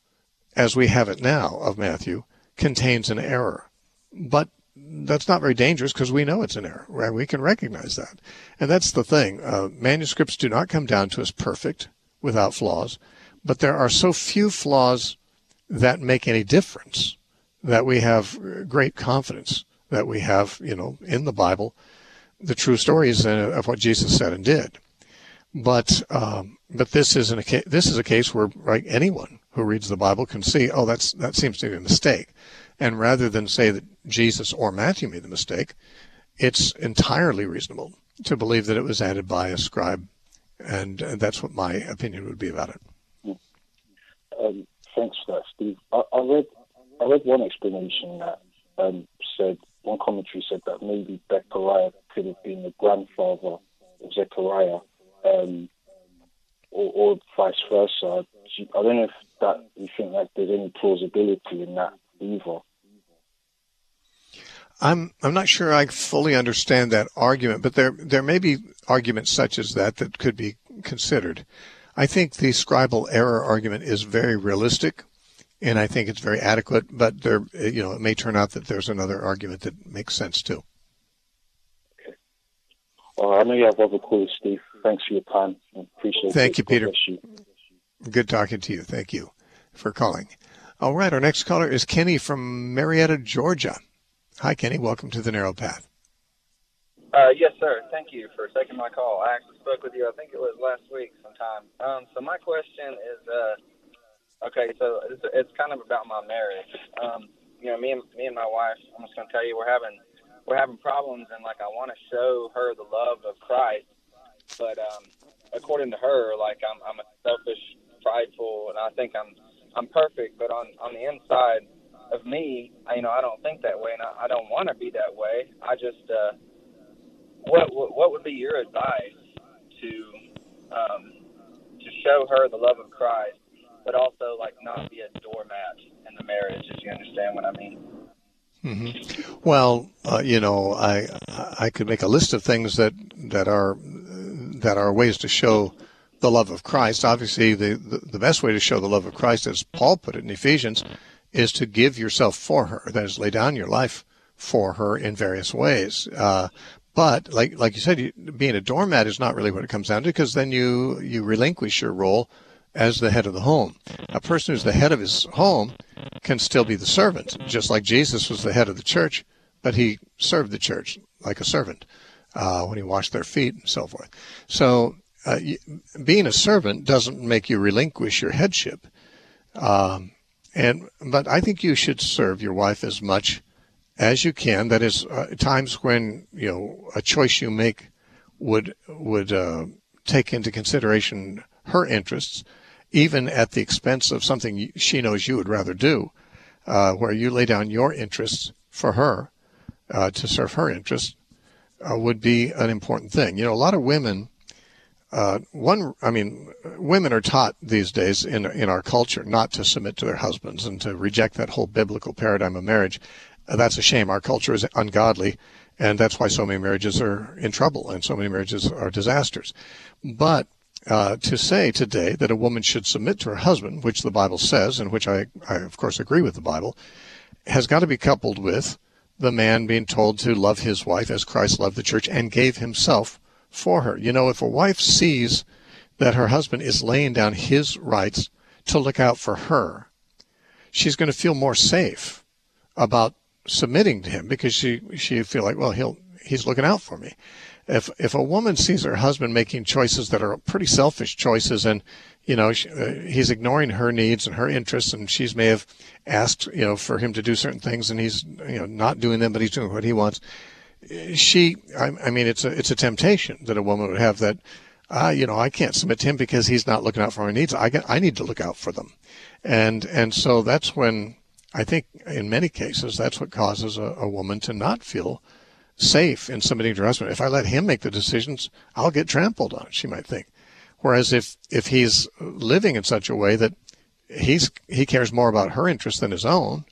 as we have it now of Matthew, contains an error. But that's not very dangerous because we know it's an error, right? We can recognize that. And that's the thing. Uh, manuscripts do not come down to us perfect, without flaws, but there are so few flaws that make any difference that we have great confidence that we have, you know, in the Bible, the true stories of what Jesus said and did. But um, but this isn't a ca- this is a case where, like, anyone who reads the Bible can see, oh, that's that seems to be a mistake. And rather than say that Jesus or Matthew made the mistake, it's entirely reasonable to believe that it was added by a scribe, and, and that's what my opinion would be about it. Um, thanks for that, Steve. I, I read I read one explanation that um, said, one commentary said that maybe Zechariah could have been the grandfather of Zechariah, um, or, or vice versa. I don't know if that you think that there's any plausibility in that either. I'm I'm not sure I fully understand that argument, but there there may be arguments such as that that could be considered. I think the scribal error argument is very realistic, and I think it's very adequate. But there, you know, it may turn out that there's another argument that makes sense too. Okay. Well, I know you have other callers, Steve. Thanks for your time. I appreciate it. Thank you, Peter. You. Good talking to you. Thank you for calling. All right, our next caller is Kenny from Marietta, Georgia. Hi, Kenny. Welcome to the Narrow Path. Uh, yes, sir. Thank you for taking my call. I actually spoke with you, I think it was last week sometime. Um, so my question is, uh, okay, so it's, it's kind of about my marriage. Um, you know, me and me and my wife, I'm just going to tell you, we're having we're having problems, and, like, I want to show her the love of Christ, but um, according to her, like, I'm I'm a selfish, prideful, and I think I'm I'm perfect, but on, on the inside of me, I, you know, I don't think that way, and I, I don't want to be that way. I just, uh, what, what what would be your advice to um, to show her the love of Christ but also like not be a doormat in the marriage, if you understand what I mean. Mm-hmm. Well, uh, you know, I I could make a list of things that that are that are ways to show the love of Christ. Obviously, the, the the best way to show the love of Christ, as Paul put it in Ephesians, is to give yourself for her. That is, lay down your life for her in various ways. Uh, but like like you said, you, being a doormat is not really what it comes down to, because then you you relinquish your role as the head of the home. A person who's the head of his home can still be the servant, just like Jesus was the head of the church, but he served the church like a servant uh, when he washed their feet and so forth. So uh, being a servant doesn't make you relinquish your headship. Um, and but I think you should serve your wife as much as you can. That is, uh, times when, you know, a choice you make would would uh, take into consideration her interests, even at the expense of something she knows you would rather do, uh, where you lay down your interests for her uh, to serve her interests, uh, would be an important thing. You know, a lot of women, uh, one, I mean, women are taught these days in in our culture not to submit to their husbands and to reject that whole biblical paradigm of marriage. Uh, that's a shame. Our culture is ungodly, and that's why so many marriages are in trouble and so many marriages are disasters. But Uh, to say today that a woman should submit to her husband, which the Bible says, and which I, I of course agree with the Bible, has got to be coupled with the man being told to love his wife as Christ loved the church and gave himself for her. You know, if a wife sees that her husband is laying down his rights to look out for her, she's going to feel more safe about submitting to him, because she she feel like, well, he'll he's looking out for me. If if a woman sees her husband making choices that are pretty selfish choices, and you know she, uh, he's ignoring her needs and her interests, and she's may have asked you know for him to do certain things, and he's you know not doing them, but he's doing what he wants. She, I, I mean, it's a it's a temptation that a woman would have, that ah, you know, I can't submit to him because he's not looking out for my needs. I get, I need to look out for them, and and so that's when I think in many cases that's what causes a, a woman to not feel safe in submitting to her husband. If I let him make the decisions, I'll get trampled on, she might think. Whereas if, if he's living in such a way that he's he cares more about her interests than his own,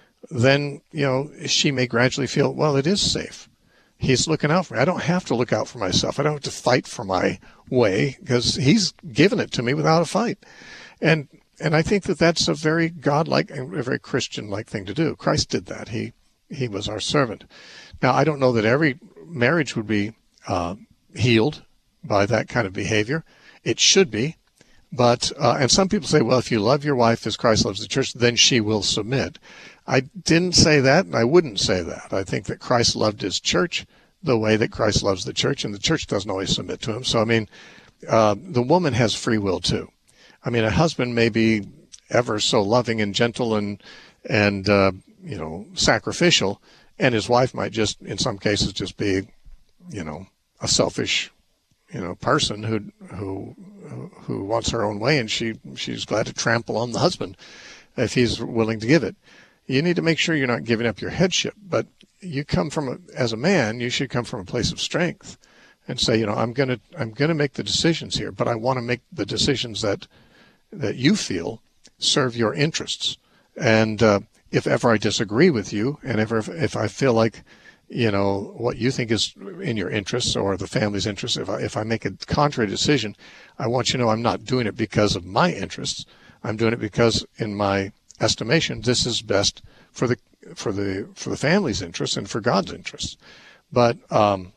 then, you know, she may gradually feel, well, it is safe. He's looking out for me. I don't have to look out for myself. I don't have to fight for my way, because he's given it to me without a fight. And and I think that that's a very God-like, a very Christian-like thing to do. Christ did that. He he was our servant. Now, I don't know that every marriage would be uh, healed by that kind of behavior. It should be. But, uh, and some people say, well, if you love your wife as Christ loves the church, then she will submit. I didn't say that, and I wouldn't say that. I think that Christ loved his church the way that Christ loves the church, and the church doesn't always submit to him. So, I mean, uh, the woman has free will too. I mean, a husband may be ever so loving and gentle and, and uh, you know, sacrificial, and his wife might just, in some cases, just be, you know, a selfish, you know, person who who who wants her own way, and she she's glad to trample on the husband if he's willing to give it. You need to make sure you're not giving up your headship, but you come from a, as a man, you should come from a place of strength and say, you know, I'm gonna I'm gonna make the decisions here, but I want to make the decisions that that you feel serve your interests. And uh, if ever I disagree with you, and ever if, if I feel like, you know, what you think is in your interests or the family's interests, if I, if I make a contrary decision, I want you to know I'm not doing it because of my interests. I'm doing it because, in my estimation, this is best for the for the for the family's interests and for God's interests. But um,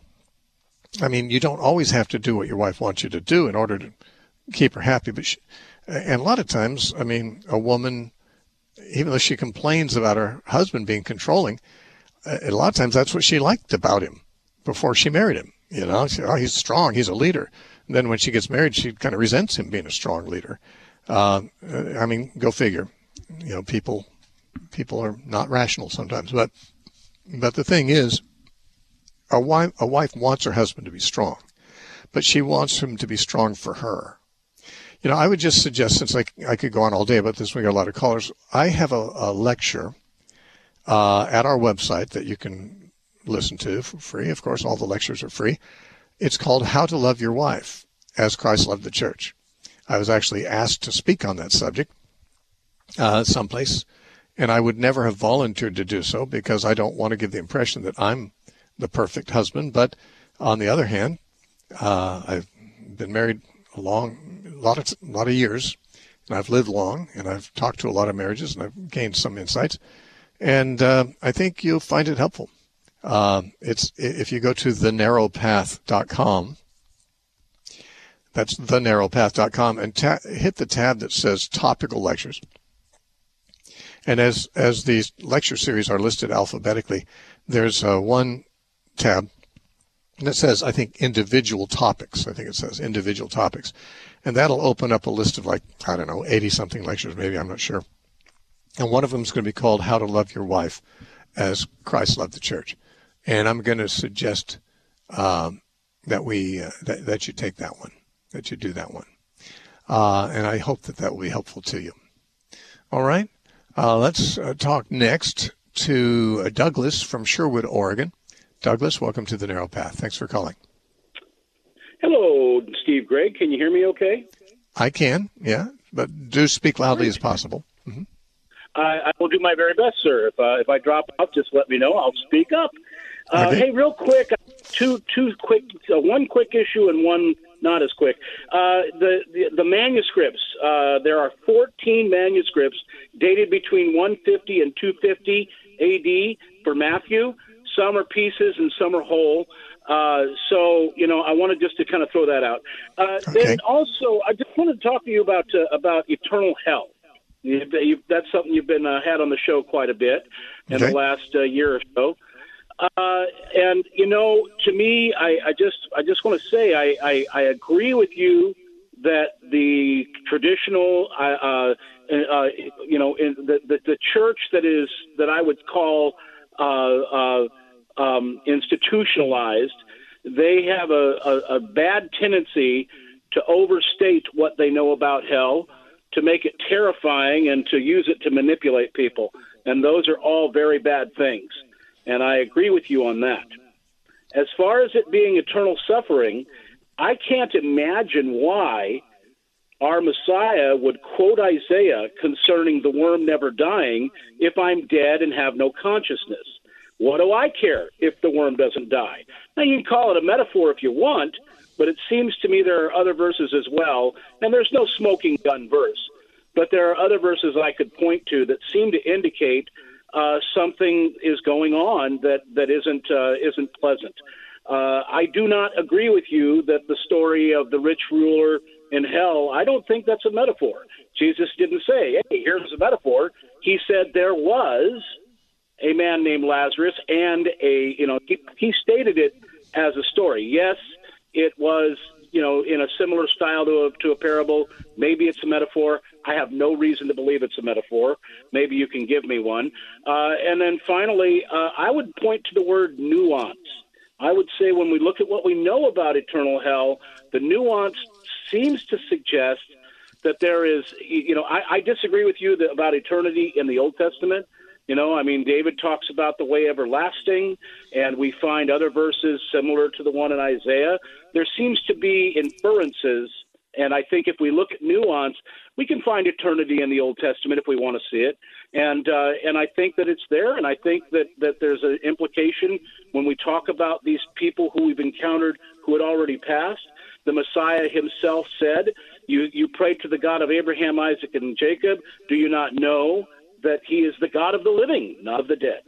I mean, you don't always have to do what your wife wants you to do in order to keep her happy. But she, and a lot of times, I mean, a woman, even though she complains about her husband being controlling, a lot of times that's what she liked about him before she married him. You know, she, oh, he's strong, he's a leader. And then when she gets married, she kind of resents him being a strong leader. Uh, I mean, go figure. You know, people people are not rational sometimes. But but the thing is, a wife a wife wants her husband to be strong, but she wants him to be strong for her. You know, I would just suggest, since I, I could go on all day about this, we got a lot of callers, I have a, a lecture uh, at our website that you can listen to for free. Of course, all the lectures are free. It's called How to Love Your Wife as Christ Loved the Church. I was actually asked to speak on that subject, uh, someplace, and I would never have volunteered to do so because I don't want to give the impression that I'm the perfect husband. But on the other hand, uh, I've been married a long, a lot of, a lot of years, and I've lived long, and I've talked to a lot of marriages, and I've gained some insights, and uh, I think you'll find it helpful. Uh, it's if you go to the narrow path dot com, that's the narrow path dot com, and ta- hit the tab that says Topical Lectures. And as as these lecture series are listed alphabetically, there's uh, one tab that says, I think, Individual Topics. I think it says Individual Topics. And that'll open up a list of, like, I don't know, eighty-something lectures, maybe, I'm not sure. And one of them is going to be called How to Love Your Wife as Christ Loved the Church. And I'm going to suggest um, that we uh, that, that you take that one, that you do that one. Uh, and I hope that that will be helpful to you. All right. Uh, let's uh, talk next to uh, Douglas from Sherwood, Oregon. Douglas, welcome to the Narrow Path. Thanks for calling. Hello, Steve Gregg. Can you hear me okay? I can, yeah, but do speak loudly as possible. Mm-hmm. I, I will do my very best, sir. If uh, if I drop out, just let me know. I'll speak up. Uh, okay. Hey, real quick, two two quick, uh, one quick issue and one not as quick. Uh, the, the the manuscripts. Uh, there are fourteen manuscripts dated between one fifty and two fifty A D for Matthew. Some are pieces and some are whole. Uh, so, you know, I wanted just to kind of throw that out. Uh, okay. Then also, I just wanted to talk to you about uh, about eternal hell. You, you, that's something you've been uh, had on the show quite a bit in okay. the last uh, year or so. Uh, and you know, to me, I, I just I just want to say I, I, I agree with you that the traditional, uh, uh, uh, you know, in the, the the church that is that I would call uh, uh, um, institutionalized, they have a, a, a bad tendency to overstate what they know about hell, to make it terrifying, and to use it to manipulate people. And those are all very bad things. And I agree with you on that. As far as it being eternal suffering, I can't imagine why our Messiah would quote Isaiah concerning the worm never dying if I'm dead and have no consciousness. What do I care if the worm doesn't die? Now, you can call it a metaphor if you want, but it seems to me there are other verses as well, and there's no smoking gun verse, but there are other verses I could point to that seem to indicate uh, something is going on that, that isn't, uh, isn't pleasant. Uh, I do not agree with you that the story of the rich ruler in hell, I don't think that's a metaphor. Jesus didn't say, hey, here's a metaphor. He said there was a man named Lazarus, and a, you know, he, he stated it as a story. Yes, it was, you know, in a similar style to a, to a parable. Maybe it's a metaphor. I have no reason to believe it's a metaphor. Maybe you can give me one. Uh, and then finally, uh, I would point to the word nuance. I would say when we look at what we know about eternal hell, the nuance seems to suggest that there is, you know, I, I disagree with you that, about eternity in the Old Testament. You know, I mean, David talks about the way everlasting, and we find other verses similar to the one in Isaiah. There seems to be inferences, and I think if we look at nuance, we can find eternity in the Old Testament if we want to see it. And uh, and I think that it's there, and I think that, that there's an implication when we talk about these people who we've encountered who had already passed. The Messiah himself said, you, you pray to the God of Abraham, Isaac, and Jacob. Do you not know that he is the God of the living, not of the dead?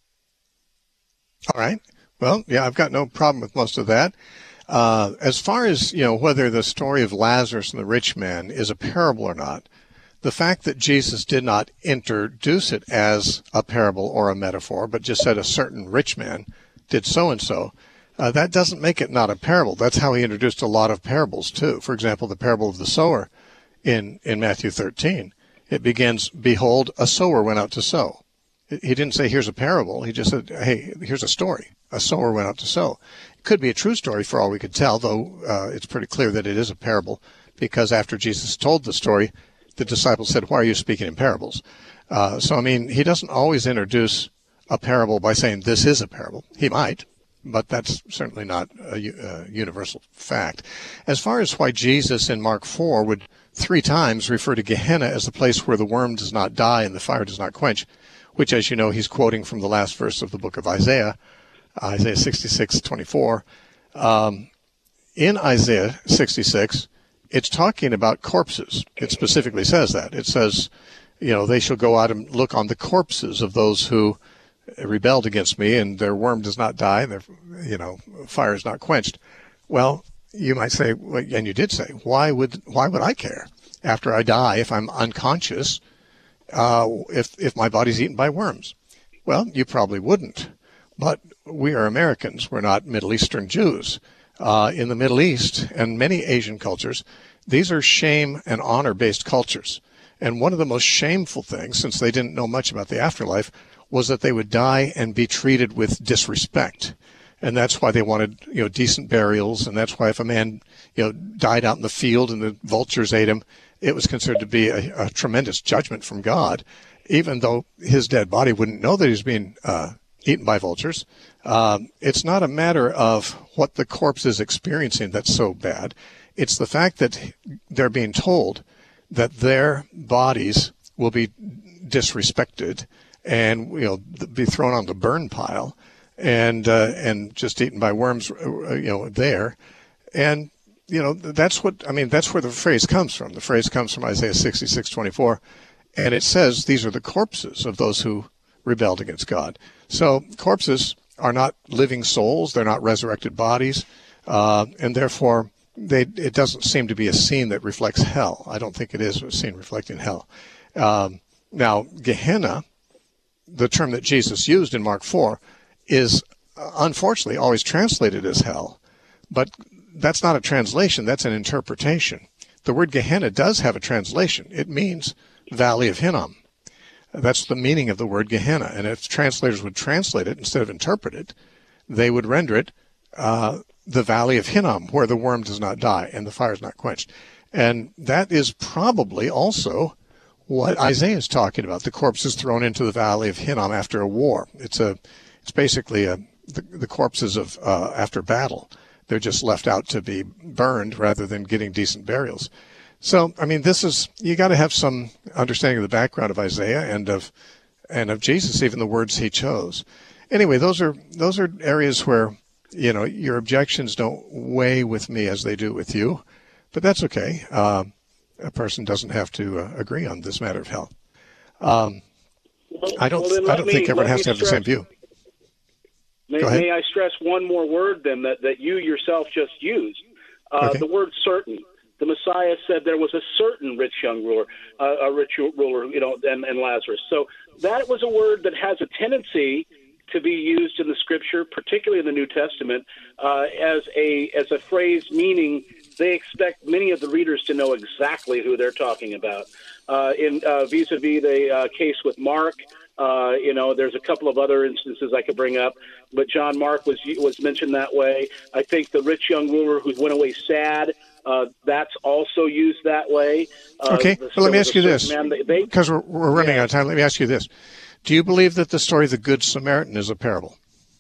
All right. Well, yeah, I've got no problem with most of that. Uh, as far as, you know, whether the story of Lazarus and the rich man is a parable or not, the fact that Jesus did not introduce it as a parable or a metaphor, but just said a certain rich man did so-and-so, uh, that doesn't make it not a parable. That's how he introduced a lot of parables, too. For example, the parable of the sower in, in Matthew thirteen. It begins, behold, a sower went out to sow. He didn't say, here's a parable. He just said, hey, here's a story. A sower went out to sow. It could be a true story for all we could tell, though uh, it's pretty clear that it is a parable, because after Jesus told the story, the disciples said, why are you speaking in parables? Uh, so, I mean, he doesn't always introduce a parable by saying this is a parable. He might, but that's certainly not a, a universal fact. As far as why Jesus in Mark four would three times refer to Gehenna as the place where the worm does not die and the fire does not quench, which, as you know, he's quoting from the last verse of the book of Isaiah, Isaiah sixty-six twenty-four. Um, in Isaiah sixty-six, it's talking about corpses. It specifically says that. It says, you know, they shall go out and look on the corpses of those who rebelled against me, and their worm does not die, and their, you know, fire is not quenched. Well, you might say, and you did say, why would why would I care after I die if I'm unconscious, uh, if if my body's eaten by worms? Well, you probably wouldn't. But we are Americans. We're not Middle Eastern Jews. Uh, in the Middle East and many Asian cultures, these are shame and honor-based cultures. And one of the most shameful things, since they didn't know much about the afterlife, was that they would die and be treated with disrespect. And that's why they wanted, you know, decent burials. And that's why if a man, you know, died out in the field and the vultures ate him, it was considered to be a, a tremendous judgment from God, even though his dead body wouldn't know that he was being uh, eaten by vultures. Um, it's not a matter of what the corpse is experiencing that's so bad. It's the fact that they're being told that their bodies will be disrespected and, you know, be thrown on the burn pile and uh, and just eaten by worms, you know, there. And, you know, that's what, I mean, that's where the phrase comes from. The phrase comes from Isaiah sixty-six twenty-four, and it says these are the corpses of those who rebelled against God. So corpses are not living souls. They're not resurrected bodies. Uh, and therefore, they, it doesn't seem to be a scene that reflects hell. I don't think it is a scene reflecting hell. Um, now, Gehenna, the term that Jesus used in Mark four, is uh, unfortunately always translated as hell. But that's not a translation. That's an interpretation. The word Gehenna does have a translation. It means Valley of Hinnom. That's the meaning of the word Gehenna. And if translators would translate it instead of interpret it, they would render it uh, the Valley of Hinnom, where the worm does not die and the fire is not quenched. And that is probably also what Isaiah is talking about. The corpse is thrown into the Valley of Hinnom after a war. It's a, it's basically a, the, the corpses of uh, after battle. They're just left out to be burned rather than getting decent burials. So, I mean, this is, you got to have some understanding of the background of Isaiah and of, and of Jesus, even the words he chose. Anyway, those are, those are areas where, you know, your objections don't weigh with me as they do with you, but that's okay. Uh, a person doesn't have to uh, agree on this matter of hell. Um, well, I don't, well, I don't me, think everyone has to have stress, the same view. May, may I stress one more word then that, that you yourself just used? Uh, okay. The word certain. The Messiah said there was a certain rich young ruler, uh, a rich ruler, you know, and, and Lazarus. So that was a word that has a tendency to be used in the Scripture, particularly in the New Testament, uh, as a as a phrase meaning they expect many of the readers to know exactly who they're talking about. Uh, in uh, vis-a-vis the uh, case with Mark, uh, you know, there's a couple of other instances I could bring up, but John Mark was was mentioned that way. I think the rich young ruler who went away sad. Uh, that's also used that way. Uh, okay, well, let me ask you this, because we're, we're running yeah. out of time. Let me ask you this. Do you believe that the story of the Good Samaritan is a parable?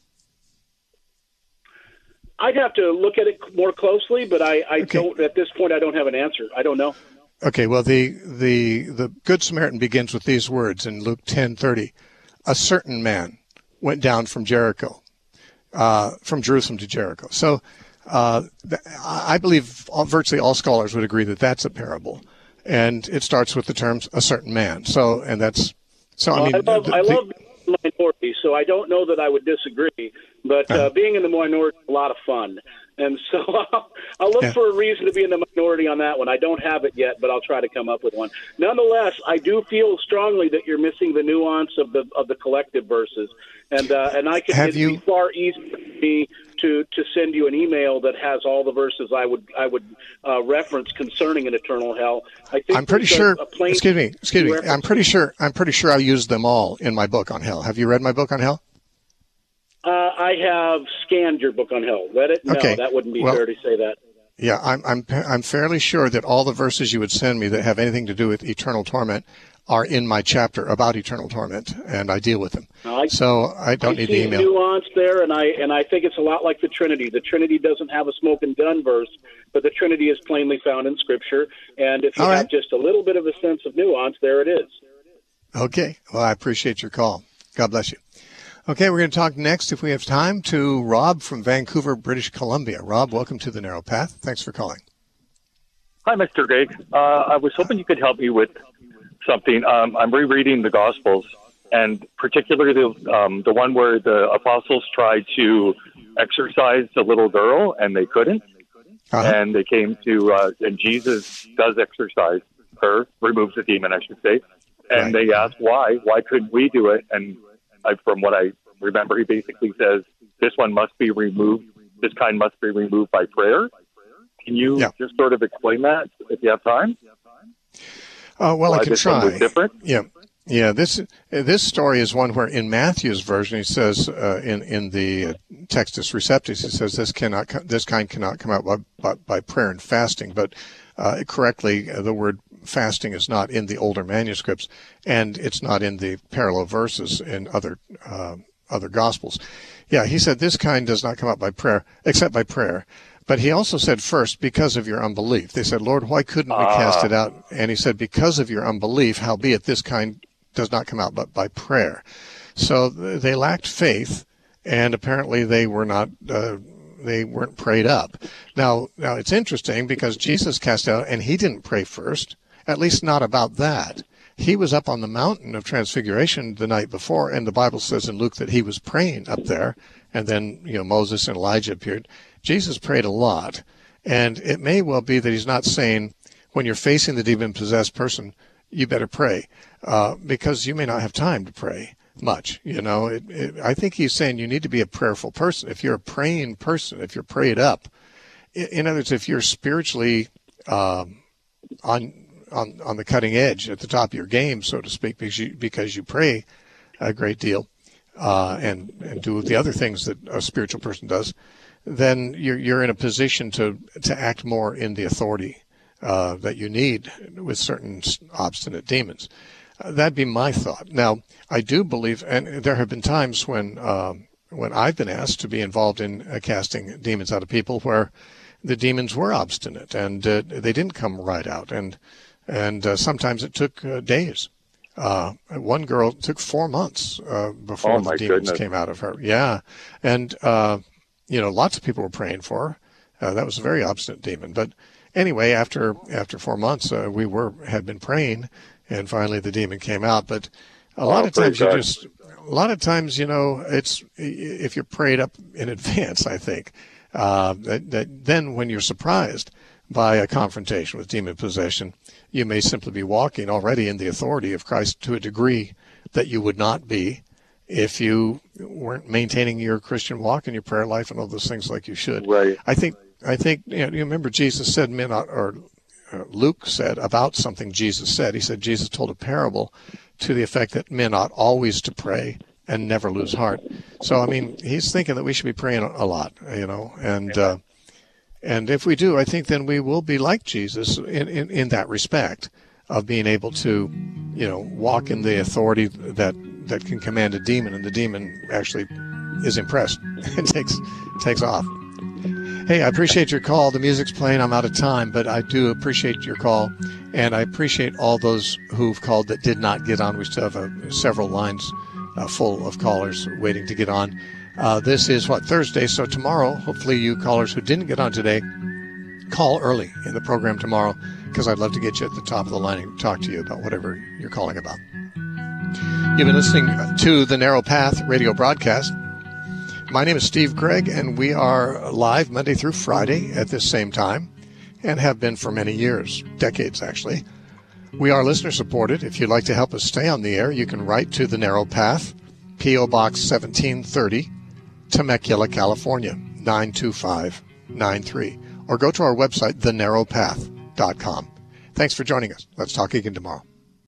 I'd have to look at it more closely, but I, I okay. don't, at this point, I don't have an answer. I don't know. Okay, well, the, the, the Good Samaritan begins with these words in Luke ten thirty. A certain man went down from Jericho, uh, from Jerusalem to Jericho. So, Uh, I believe all, virtually all scholars would agree that that's a parable, and it starts with the terms "a certain man." So, and that's so. Well, I mean, I love, the, I the, love being in the minority, so I don't know that I would disagree. But uh, uh, being in the minority is a lot of fun, and so I'll, I'll look yeah. for a reason to be in the minority on that one. I don't have it yet, but I'll try to come up with one. Nonetheless, I do feel strongly that you're missing the nuance of the of the collective verses, and uh, and I can it'd be far easier for me to to send you an email that has all the verses I would I would uh, reference concerning an eternal hell. I think I'm pretty sure. Excuse me. Excuse me. I'm pretty sure. I'm pretty sure I used them all in my book on hell. Have you read my book on hell? Uh, I have scanned your book on hell. Read it? No, okay. That wouldn't be well, fair to say that. Yeah, I'm I'm I'm fairly sure that all the verses you would send me that have anything to do with eternal torment, are in my chapter about eternal torment, and I deal with them. I, so I don't I need see the email. nuance there, and I and I think it's a lot like the Trinity. The Trinity doesn't have a smoke and gun verse, but the Trinity is plainly found in Scripture. And if you All have right. just a little bit of a sense of nuance, there it is. Okay. Well, I appreciate your call. God bless you. Okay, we're going to talk next, if we have time, to Rob from Vancouver, British Columbia. Rob, welcome to the Narrow Path. Thanks for calling. Hi, Mister Greg. Uh, I was hoping you could help me with something. Um, I'm rereading the Gospels, and particularly the, um, the one where the apostles tried to exorcise the little girl, and they couldn't. Uh-huh. And they came to, uh, and Jesus does exorcise her, removes the demon, I should say. And right. they asked why. Why couldn't we do it? And I, from what I remember, he basically says, this one must be removed. This kind must be removed by prayer. Can you yeah. just sort of explain that if you have time? Uh, well, why I can this try. One was different? Yeah. Yeah, this this story is one where in Matthew's version, he says uh, in in the uh, Textus Receptus, he says this cannot this kind cannot come out by, by, by prayer and fasting. But uh, correctly, uh, the word fasting is not in the older manuscripts, and it's not in the parallel verses in other uh, other Gospels. Yeah, he said this kind does not come out by prayer, except by prayer. But he also said first, because of your unbelief. They said, Lord, why couldn't we uh. cast it out? And he said, because of your unbelief, howbeit this kind does not come out but by prayer. So they lacked faith, and apparently they were not uh, they weren't prayed up. Now, now it's interesting because Jesus cast out, and he didn't pray first, at least not about that. He was up on the mountain of Transfiguration the night before, and the Bible says in Luke that he was praying up there, and then you know Moses and Elijah appeared. Jesus prayed a lot, and it may well be that he's not saying when you're facing the demon-possessed person, you better pray, uh, because you may not have time to pray much. You know, it, it, I think he's saying you need to be a prayerful person. If you're a praying person, if you're prayed up, in, in other words, if you're spiritually um, on on on the cutting edge, at the top of your game, so to speak, because you because you pray a great deal uh, and and do the other things that a spiritual person does, then you're you're in a position to to act more in the authority Uh, that you need with certain obstinate demons. Uh, that'd be my thought. Now, I do believe, and there have been times when uh, when I've been asked to be involved in uh, casting demons out of people where the demons were obstinate and uh, they didn't come right out, and and uh, sometimes it took uh, days. Uh, one girl it took four months uh, before oh, the demons goodness. came out of her. Yeah, and uh, you know, lots of people were praying for her. Uh, that was a very obstinate demon, but. Anyway, after after four months, uh, we were had been praying, and finally the demon came out. But a lot oh, of times you God. just, a lot of times you know, it's if you're prayed up in advance. I think uh, that, that then when you're surprised by a confrontation with demon possession, you may simply be walking already in the authority of Christ to a degree that you would not be if you weren't maintaining your Christian walk and your prayer life and all those things like you should. Right. I think. I think, you know, you remember Jesus said, men ought, or uh, Luke said about something Jesus said. He said Jesus told a parable to the effect that men ought always to pray and never lose heart. So, I mean, he's thinking that we should be praying a lot, you know, and uh, and if we do, I think then we will be like Jesus in, in, in that respect of being able to, you know, walk in the authority that, that can command a demon, and the demon actually is impressed and takes takes off. Hey, I appreciate your call. The music's playing. I'm out of time, but I do appreciate your call, and I appreciate all those who've called that did not get on. We still have uh, several lines uh, full of callers waiting to get on. Uh, this is, what, Thursday, so tomorrow, hopefully you callers who didn't get on today, call early in the program tomorrow, because I'd love to get you at the top of the line and talk to you about whatever you're calling about. You've been listening to the Narrow Path radio broadcast. My name is Steve Gregg, and we are live Monday through Friday at this same time, and have been for many years, decades actually. We are listener-supported. If you'd like to help us stay on the air, you can write to The Narrow Path, P O. Box seventeen thirty, Temecula, California, nine two five nine three, or go to our website, the narrow path dot com. Thanks for joining us. Let's talk again tomorrow.